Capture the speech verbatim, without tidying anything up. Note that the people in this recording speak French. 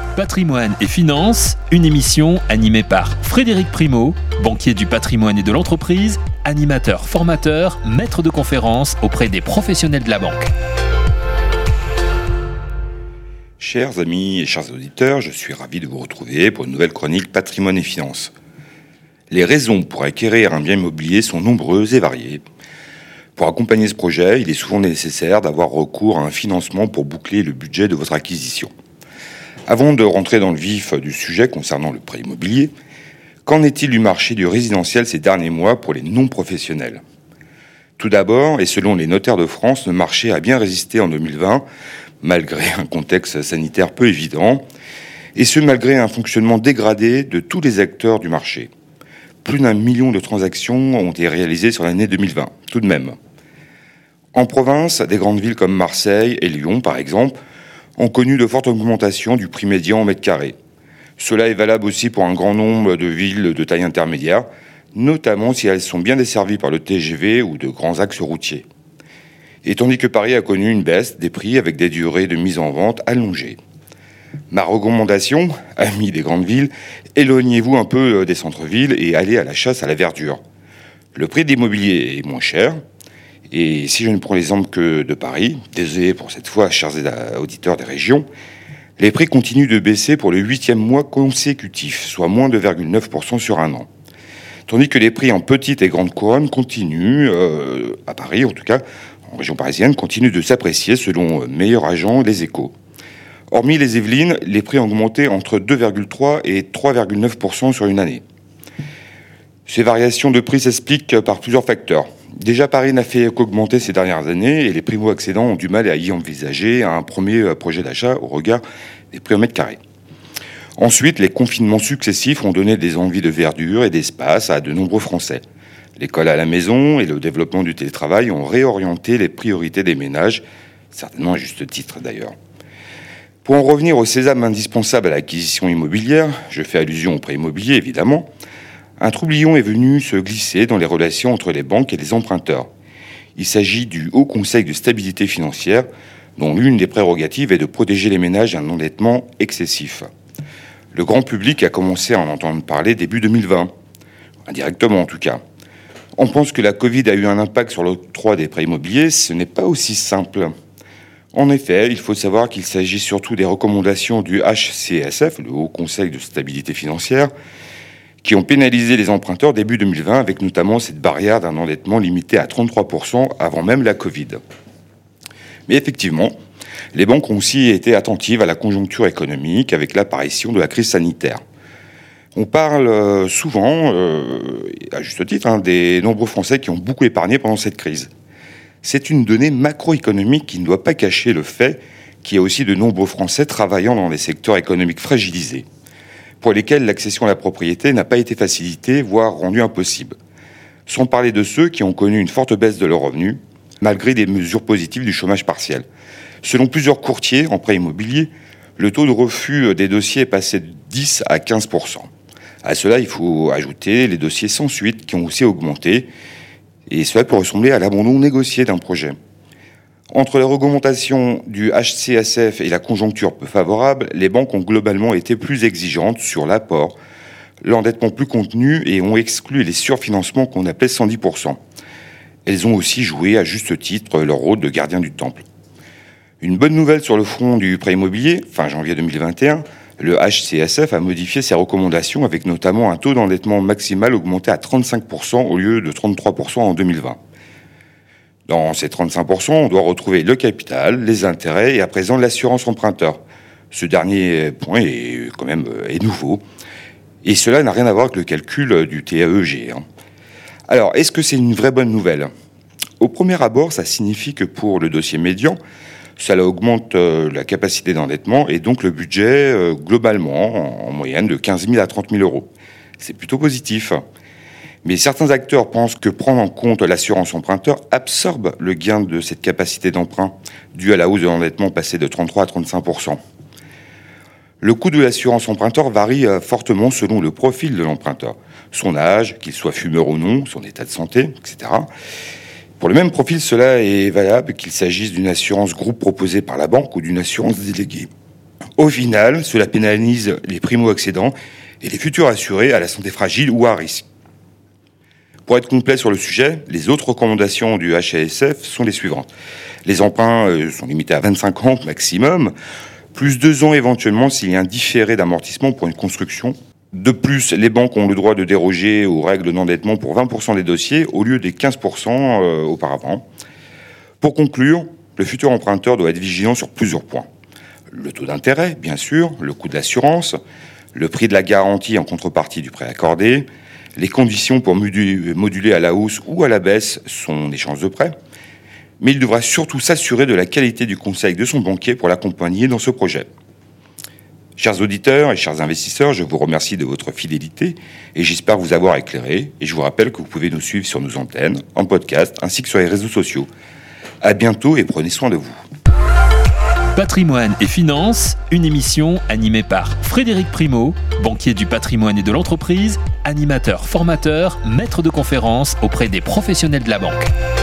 Patrimoine et Finances, une émission animée par Frédéric Primeau, banquier du patrimoine et de l'entreprise, animateur, formateur, maître de conférences auprès des professionnels de la banque. Chers amis et chers auditeurs, je suis ravi de vous retrouver pour une nouvelle chronique Patrimoine et Finances. Les raisons pour acquérir un bien immobilier sont nombreuses et variées. Pour accompagner ce projet, il est souvent nécessaire d'avoir recours à un financement pour boucler le budget de votre acquisition. Avant de rentrer dans le vif du sujet concernant le prêt immobilier, qu'en est-il du marché du résidentiel ces derniers mois pour les non-professionnels ? Tout d'abord, et selon les notaires de France, le marché a bien résisté en deux mille vingt, malgré un contexte sanitaire peu évident, et ce malgré un fonctionnement dégradé de tous les acteurs du marché. Plus d'un million de transactions ont été réalisées sur l'année deux mille vingt, tout de même. En province, des grandes villes comme Marseille et Lyon, par exemple, ont connu de fortes augmentations du prix médian en mètre carré. Cela est valable aussi pour un grand nombre de villes de taille intermédiaire, notamment si elles sont bien desservies par le T G V ou de grands axes routiers. Et tandis que Paris a connu une baisse des prix avec des durées de mise en vente allongées. Ma recommandation, amis des grandes villes, éloignez-vous un peu des centres-villes et allez à la chasse à la verdure. Le prix de l'immobilier est moins cher, et si je ne prends l'exemple que de Paris, désolé pour cette fois, chers auditeurs des régions, les prix continuent de baisser pour le huitième mois consécutif, soit moins de deux virgule neuf pour cent sur un an. Tandis que les prix en petite et grande couronne continuent, euh, à Paris en tout cas, en région parisienne, continuent de s'apprécier selon Meilleur Agent Les Échos. Hormis les Yvelines, les prix ont augmenté entre deux virgule trois et trois virgule neuf pour cent sur une année. Ces variations de prix s'expliquent par plusieurs facteurs. Déjà, Paris n'a fait qu'augmenter ces dernières années et les primo-accédants ont du mal à y envisager un premier projet d'achat au regard des prix au mètre carré. Ensuite, les confinements successifs ont donné des envies de verdure et d'espace à de nombreux Français. L'école à la maison et le développement du télétravail ont réorienté les priorités des ménages, certainement à juste titre d'ailleurs. Pour en revenir au sésame indispensable à l'acquisition immobilière, je fais allusion au prêt immobilier évidemment, un troublion est venu se glisser dans les relations entre les banques et les emprunteurs. Il s'agit du Haut Conseil de stabilité financière, dont l'une des prérogatives est de protéger les ménages d'un endettement excessif. Le grand public a commencé à en entendre parler début deux mille vingt, indirectement en tout cas. On pense que la Covid a eu un impact sur l'octroi des prêts immobiliers, ce n'est pas aussi simple. En effet, il faut savoir qu'il s'agit surtout des recommandations du H C S F, le Haut Conseil de stabilité financière, qui ont pénalisé les emprunteurs début deux mille vingt, avec notamment cette barrière d'un endettement limité à trente-trois pour cent avant même la Covid. Mais effectivement, les banques ont aussi été attentives à la conjoncture économique avec l'apparition de la crise sanitaire. On parle souvent, euh, à juste titre, hein, des nombreux Français qui ont beaucoup épargné pendant cette crise. C'est une donnée macroéconomique qui ne doit pas cacher le fait qu'il y a aussi de nombreux Français travaillant dans des secteurs économiques fragilisés, pour lesquels l'accession à la propriété n'a pas été facilitée, voire rendue impossible. Sans parler de ceux qui ont connu une forte baisse de leurs revenus, malgré des mesures positives du chômage partiel. Selon plusieurs courtiers en prêt immobilier, le taux de refus des dossiers est passé de dix à quinze pour cent. À cela, il faut ajouter les dossiers sans suite qui ont aussi augmenté, et cela peut ressembler à l'abandon négocié d'un projet. Entre les réglementations du H C S F et la conjoncture peu favorable, les banques ont globalement été plus exigeantes sur l'apport, l'endettement plus contenu et ont exclu les surfinancements qu'on appelait cent dix pour cent. Elles ont aussi joué à juste titre leur rôle de gardien du temple. Une bonne nouvelle sur le front du prêt immobilier, fin janvier deux mille vingt et un, le H C S F a modifié ses recommandations avec notamment un taux d'endettement maximal augmenté à trente-cinq pour cent au lieu de trente-trois pour cent en deux mille vingt. Dans ces trente-cinq pour cent, on doit retrouver le capital, les intérêts et à présent l'assurance emprunteur. Ce dernier point est quand même est nouveau. Et cela n'a rien à voir avec le calcul du T A E G. Alors, est-ce que c'est une vraie bonne nouvelle ? Au premier abord, ça signifie que pour le dossier médian, cela augmente la capacité d'endettement et donc le budget globalement en moyenne de quinze mille à trente mille euros. C'est plutôt positif. Mais certains acteurs pensent que prendre en compte l'assurance emprunteur absorbe le gain de cette capacité d'emprunt due à la hausse de l'endettement passé de trente-trois à trente-cinq pour cent. Le coût de l'assurance emprunteur varie fortement selon le profil de l'emprunteur, son âge, qu'il soit fumeur ou non, son état de santé, et cetera. Pour le même profil, cela est valable qu'il s'agisse d'une assurance groupe proposée par la banque ou d'une assurance déléguée. Au final, cela pénalise les primo-accédants et les futurs assurés à la santé fragile ou à risque. Pour être complet sur le sujet, les autres recommandations du H A S F sont les suivantes. Les emprunts euh, sont limités à vingt-cinq ans maximum, plus deux ans éventuellement s'il y a un différé d'amortissement pour une construction. De plus, les banques ont le droit de déroger aux règles d'endettement pour vingt pour cent des dossiers au lieu des quinze pour cent euh, auparavant. Pour conclure, le futur emprunteur doit être vigilant sur plusieurs points. Le taux d'intérêt, bien sûr, le coût de l'assurance, le prix de la garantie en contrepartie du prêt accordé, les conditions pour moduler à la hausse ou à la baisse son échéance de prêt. Mais il devra surtout s'assurer de la qualité du conseil de son banquier pour l'accompagner dans ce projet. Chers auditeurs et chers investisseurs, je vous remercie de votre fidélité et j'espère vous avoir éclairé. Et je vous rappelle que vous pouvez nous suivre sur nos antennes, en podcast, ainsi que sur les réseaux sociaux. À bientôt et prenez soin de vous. Patrimoine et Finances, une émission animée par Frédéric Primeau, banquier du patrimoine et de l'entreprise, animateur, formateur, maître de conférences auprès des professionnels de la banque.